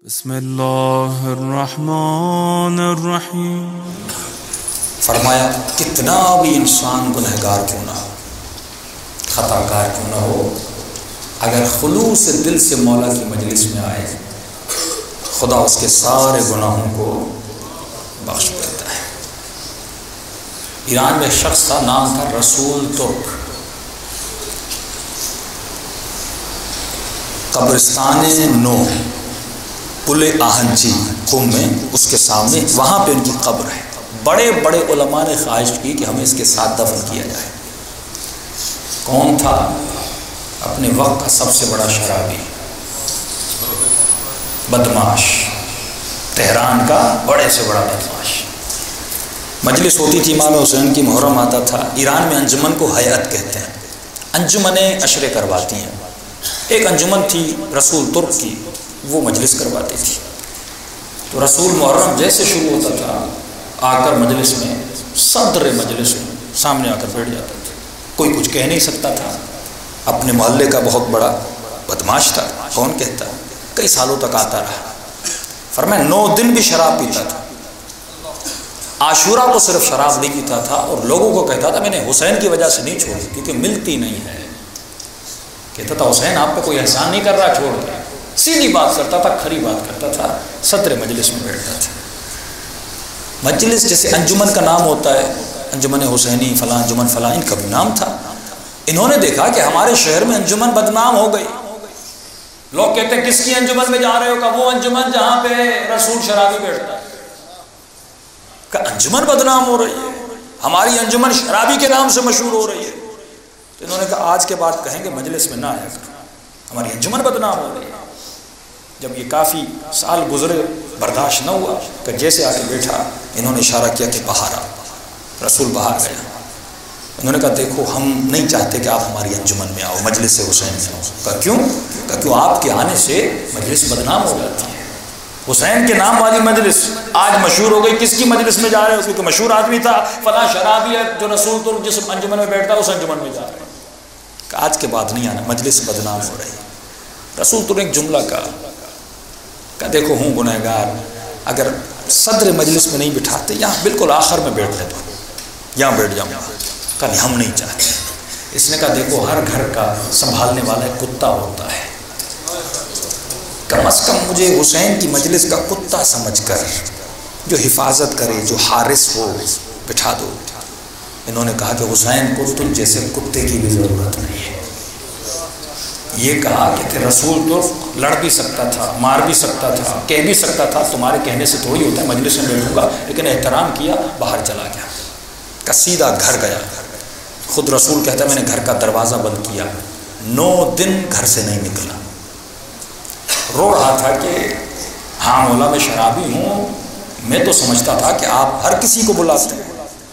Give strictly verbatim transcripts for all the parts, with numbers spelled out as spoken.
بسم اللہ الرحمن الرحیم۔ فرمایا کتنا بھی انسان گنہگار کیوں نہ ہو، خطا کار کیوں نہ ہو، اگر خلوص دل سے مولا کی مجلس میں آئے خدا اس کے سارے گناہوں کو بخش دیتا ہے۔ ایران میں ایک شخص تھا، نام تھا رسول ترک۔ قبرستان نو پل آہنچی قم میں اس کے سامنے وہاں پہ ان کی قبر ہے۔ بڑے بڑے علماء نے خواہش کی کہ ہمیں اس کے ساتھ دفن کیا جائے۔ کون تھا؟ اپنے وقت کا سب سے بڑا شرابی، بدماش، تہران کا بڑے سے بڑا بدماش۔ مجلس ہوتی تھی امام حسین کی، محرم آتا تھا۔ ایران میں انجمن کو ہیئت کہتے ہیں، انجمنیں عشرے کرواتی ہیں۔ ایک انجمن تھی رسول ترک کی، وہ مجلس کرواتی تھی۔ تو رسول محرم جیسے شروع ہوتا تھا آ کر مجلس میں، صدر مجلس میں سامنے آ کر بیٹھ جاتا تھا۔ کوئی کچھ کہہ نہیں سکتا تھا، اپنے محلے کا بہت بڑا بدماش تھا، کون کہتا، کئی سالوں تک آتا رہا۔ فرمایا نو دن بھی شراب پیتا تھا، عاشورہ کو صرف شراب نہیں پیتا تھا، اور لوگوں کو کہتا تھا میں نے حسین کی وجہ سے نہیں چھوڑی کیونکہ ملتی نہیں ہے۔ کہتا تھا حسین آپ پہ کوئی احسان نہیں کر رہا، چھوڑ دیں۔ سیدھی بات کرتا تھا، کھری بات کرتا تھا، صدر مجلس میں بیٹھتا تھا۔ مجلس جیسے انجمن کا نام ہوتا ہے، انجمن حسینی فلاں، انجمن فلاں، ان کا بھی نام تھا۔ انہوں نے دیکھا کہ ہمارے شہر میں انجمن بدنام ہو گئی۔ لوگ کہتے ہیں کس کی انجمن میں جا رہے ہو؟ کہ وہ انجمن جہاں پہ رسول شرابی بیٹھتا ہے۔ کہ انجمن بدنام ہو رہی ہے، ہماری انجمن شرابی کے نام سے مشہور ہو رہی ہے۔ تو انہوں نے کہا آج کے بعد کہیں گے مجلس میں نہ آیا کرو، ہماری انجمن بدنام ہو رہی ہے۔ جب یہ کافی سال گزرے برداشت نہ ہوا کہ جیسے آ کے بیٹھا، انہوں نے اشارہ کیا کہ باہر آ۔ رسول باہر گیا۔ انہوں نے کہا دیکھو ہم نہیں چاہتے کہ آپ ہماری انجمن میں آؤ، مجلس حسین میں آؤ۔ کہا کیوں؟ کہا کیوں آپ کے آنے سے مجلس بدنام ہو جاتی ہے۔ حسین کے نام والی مجلس آج مشہور ہو گئی، کس کی مجلس میں جا رہے ہو؟ کیونکہ مشہور آدمی تھا فلاں شرابی ہے جو رسول ترک جس انجمن میں بیٹھتا ہے اس انجمن میں جا رہے ہیں۔ کہ آج کے بعد نہیں آنا، مجلس بدنام ہو رہی ہے۔ رسول ترک نے ایک جملہ کہا کہ دیکھو ہوں گنہگار، اگر صدر مجلس میں نہیں بٹھاتے یہاں بالکل آخر میں بیٹھ لیتا ہوں، یہاں بیٹھ جاؤں گا۔ کہ ہم نہیں چاہتے۔ اس نے کہا دیکھو ہر گھر کا سنبھالنے والا ایک کتا ہوتا ہے، کم از کم مجھے حسین کی مجلس کا کتا سمجھ کر جو حفاظت کرے، جو حارس ہو، بٹھا دو۔ انہوں نے کہا کہ حسین کو تم جیسے کتے کی بھی ضرورت نہیں ہے۔ یہ کہا کہ رسول تو لڑ بھی سکتا تھا، مار بھی سکتا تھا، کہہ بھی سکتا تھا تمہارے کہنے سے تھوڑی ہوتا ہے مجلس میں بیٹھوں گا، لیکن احترام کیا، باہر چلا گیا۔ کہ سیدھا گھر گیا۔ خود رسول کہتا ہے میں نے گھر کا دروازہ بند کیا، نو دن گھر سے نہیں نکلا۔ رو رہا تھا کہ ہاں مولا میں شرابی ہوں، میں تو سمجھتا تھا کہ آپ ہر کسی کو بلاتے ہیں،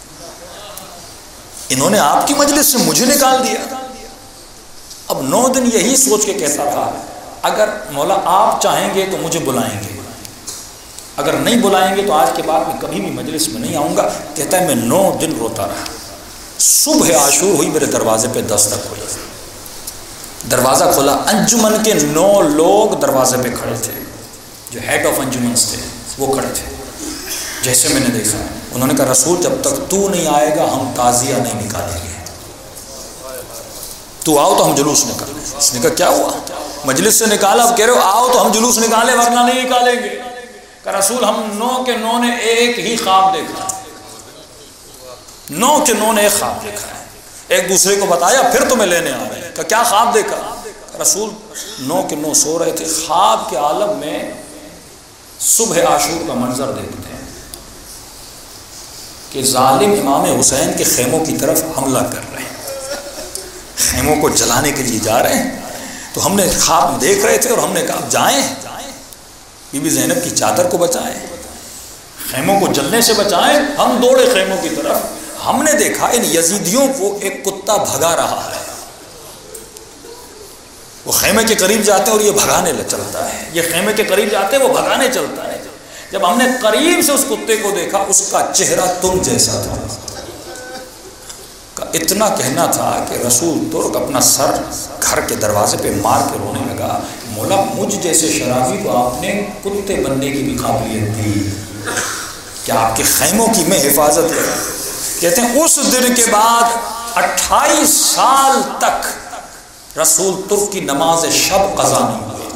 انہوں نے آپ کی مجلس سے مجھے نکال دیا۔ اب نو دن یہی سوچ کے کہتا تھا اگر مولا آپ چاہیں گے تو مجھے بلائیں گے، اگر نہیں بلائیں گے تو آج کے بعد میں کبھی بھی مجلس میں نہیں آؤں گا۔ کہتا ہے میں نو دن روتا رہا۔ صبح عاشور ہوئی، میرے دروازے پہ دستک ہوئی، دروازہ کھولا، انجمن کے نو لوگ دروازے پہ کھڑے تھے، جو ہیڈ آف انجمنس تھے وہ کھڑے تھے۔ جیسے میں نے دیکھا انہوں نے کہا رسول جب تک تو نہیں آئے گا ہم تعزیہ نہیں نکالیں گے، تو آؤ تو ہم جلوس نکالیں۔ اس نے کہا کیا ہوا؟ مجلس سے نکالا، اب کہہ رہے ہو آؤ تو ہم جلوس نکالیں ورنہ نہیں نکالیں گے۔ کہ رسول ہم نو کے نو نے ایک ہی خواب دیکھا، نو کے نو نے ایک خواب دیکھا ہے، ایک دوسرے کو بتایا پھر تمہیں لینے آ رہے ہیں۔ کہ کیا خواب دیکھا؟ رسول نو کے نو سو رہے تھے، خواب کے عالم میں صبح عاشور کا منظر دیکھتے ہیں کہ ظالم امام حسین کے خیموں کی طرف حملہ کر رہے ہیں، خیموں کو جلانے کے لیے جا رہے ہیں۔ تو ہم نے خواب دیکھ رہے تھے اور ہم نے کہا جائیں، بی بی زینب کی چادر کو بچائیں، خیموں کو جلنے سے بچائیں۔ ہم دوڑے خیموں کی طرف، ہم نے دیکھا ان یزیدیوں کو ایک کتا بھگا رہا ہے۔ وہ خیمے کے قریب جاتے ہیں اور یہ بھگانے چلتا ہے، یہ خیمے کے قریب جاتے ہیں وہ بھگانے چلتا ہے۔ جب ہم نے قریب سے اس کتے کو دیکھا اس کا چہرہ تم جیسا تھا۔ اتنا کہنا تھا کہ رسول ترک اپنا سر گھر کے دروازے پہ مار کے رونے لگا، مولا مجھ جیسے شرابی کو آپ نے کتے بننے کی بھی قابلیت دی کہ آپ کے خیموں کی میں حفاظت کروں. کہتے ہیں اس دن کے بعد اٹھائیس سال تک رسول ترک کی نماز شب قضا نہیں ہوئی,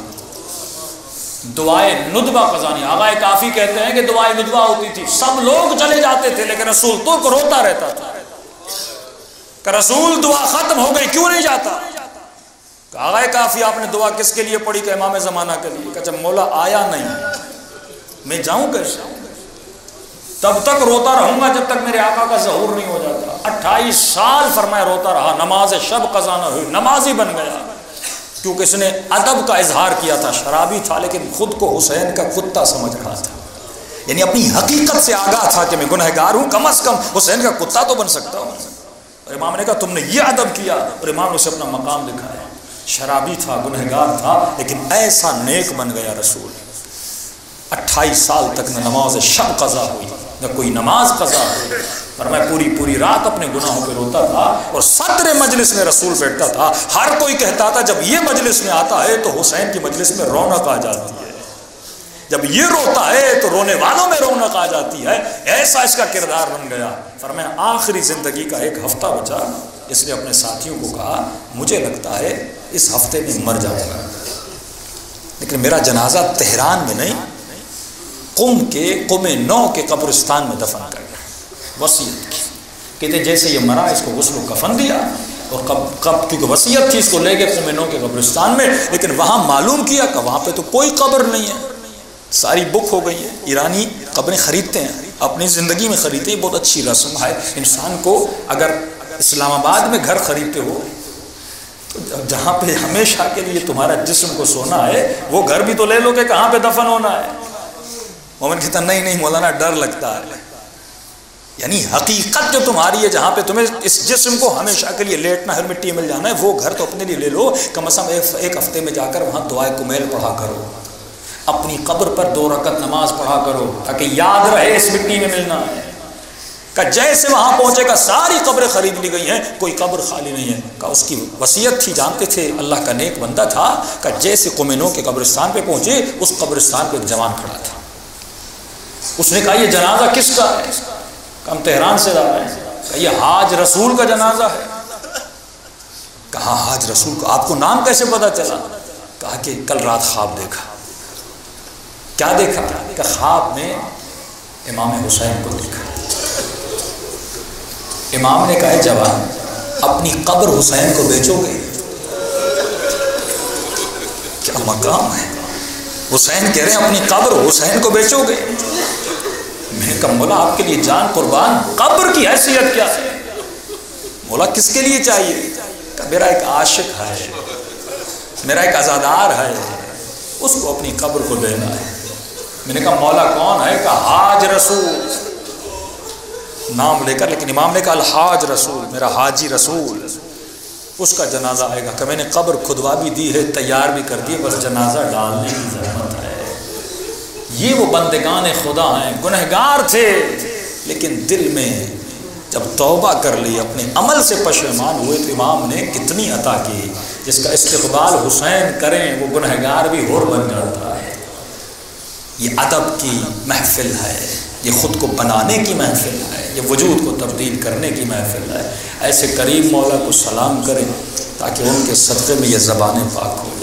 دعائے ندبہ قضا نہیں. آغا کافی کہتے ہیں کہ دعائے ندبہ ہوتی تھی, سب لوگ چلے جاتے تھے لیکن رسول ترک روتا رہتا تھا کہ رسول دعا ختم ہو گئی کیوں نہیں جاتا. آغا کافی آپ نے دعا کس کے لیے پڑھی کہ امام زمانہ کے لیے. کہ جب مولا آیا نہیں میں جاؤں کیسے, تب تک روتا رہوں گا جب تک میرے آقا کا ظہور نہیں ہو جاتا. اٹھائیس سال فرمایا روتا رہا, نماز شب قضا نہ ہوئی, نمازی بن گیا کیونکہ اس نے ادب کا اظہار کیا تھا. شرابی تھا لیکن خود کو حسین کا کتا سمجھ رہا تھا, یعنی اپنی حقیقت سے آگاہ تھا کہ میں گنہگار ہوں, کم از کم حسین کا کتا تو بن سکتا ہوں. اور امام نے کہا تم نے یہ ادب کیا, اور امام نے اسے اپنا مقام دکھایا. شرابی تھا, گنہگار تھا, لیکن ایسا نیک بن گیا رسول. اٹھائیس سال تک نہ نماز شب قضا ہوئی نہ کوئی نماز قضا ہوئی. فرمایا پوری پوری رات اپنے گناہوں پہ روتا تھا. اور صدر مجلس میں رسول بیٹھتا تھا, ہر کوئی کہتا تھا جب یہ مجلس میں آتا ہے تو حسین کی مجلس میں رونق آ جاتی ہے, جب یہ روتا ہے تو رونے والوں میں رونق آ جاتی ہے. ایسا اس کا کردار بن گیا. فرمایا آخری زندگی کا ایک ہفتہ بچا, اس نے اپنے ساتھیوں کو کہا مجھے لگتا ہے اس ہفتے میں مر جاؤں گا, لیکن میرا جنازہ تہران میں نہیں قم کے قم نو کے قبرستان میں دفن کر گیا. وصیت کی, کہتے جیسے یہ مرا اس کو غسل و کفن دیا, اور کب کب کیونکہ وصیت تھی اس کو لے گئے قم نو کے قبرستان میں, لیکن وہاں معلوم کیا کہ وہاں پہ تو کوئی قبر نہیں ہے, ساری بک ہو گئی ہے. ایرانی قبریں خریدتے ہیں, اپنی زندگی میں خریدتے ہیں, بہت اچھی رسم ہے. انسان کو اگر اسلام آباد میں گھر خریدتے ہو تو جہاں پہ ہمیشہ کے لیے تمہارا جسم کو سونا ہے وہ گھر بھی تو لے لو کہ کہاں پہ دفن ہونا ہے. مومن کہتا نہیں نہیں مولانا ڈر لگتا ہے, یعنی حقیقت جو تمہاری ہے جہاں پہ تمہیں اس جسم کو ہمیشہ کے لیے لیٹنا ہے, مٹی مل جانا ہے, وہ گھر تو اپنے لیے لے لو. کم از کم ایک ہفتے میں جا کر وہاں دعائے کمیل پڑھا کرو, اپنی قبر پر دو رکعت نماز پڑھا کرو تاکہ یاد رہے اس مٹی میں ملنا ہے. کہ جیسے وہاں پہنچے گا ساری قبریں خرید لی گئی ہیں, کوئی قبر خالی نہیں ہے. کہ اس کی وصیت تھی, جانتے تھے اللہ کا نیک بندہ تھا. کہ جیسے قم نو کے قبرستان پہ پہنچے اس قبرستان پہ ایک جوان کھڑا تھا. اس نے کہا یہ جنازہ کس کا ہے؟ کہ ہم تہران سے جا رہے ہیں. کہ یہ حاج رسول کا جنازہ ہے. کہا حاج رسول کا, آپ کو نام کیسے پتا چلا؟ کہا کہ کل رات خواب دیکھا. کیا دیکھا؟ کہ خواب میں امام حسین کو دیکھا. امام نے کہا جوان اپنی قبر حسین کو بیچو گے؟ کیا مقام ہے. حسین کہہ رہے ہیں اپنی قبر حسین کو بیچو گے؟ میں نے کہا مولا آپ کے لیے جان قربان, قبر کی حیثیت کیا ہے؟ مولا کس کے لیے چاہیے؟ کہ میرا ایک عاشق ہے, میرا ایک عزادار ہے, اس کو اپنی قبر کو دینا ہے. میں نے کہا مولا کون ہے؟ کہ حاج رسول, نام لے کر, لیکن امام نے کہا الحاج رسول, میرا حاجی رسول, اس کا جنازہ آئے گا. کہ میں نے قبر کھدوا بھی دی ہے, تیار بھی کر دی, بس جنازہ ڈالنے کی ضرورت ہے. یہ وہ بندگان خدا ہیں, گنہگار تھے لیکن دل میں جب توبہ کر لی, اپنے عمل سے پشیمان ہوئے تو امام نے کتنی عطا کی. جس کا استقبال حسین کریں وہ گنہگار بھی ہور بن جاتا ہے. یہ ادب کی محفل ہے, یہ خود کو بنانے کی محفل ہے, یہ وجود کو تبدیل کرنے کی محفل ہے. ایسے کریم مولا کو سلام کریں تاکہ ان کے صدقے میں یہ زبانیں پاک ہو.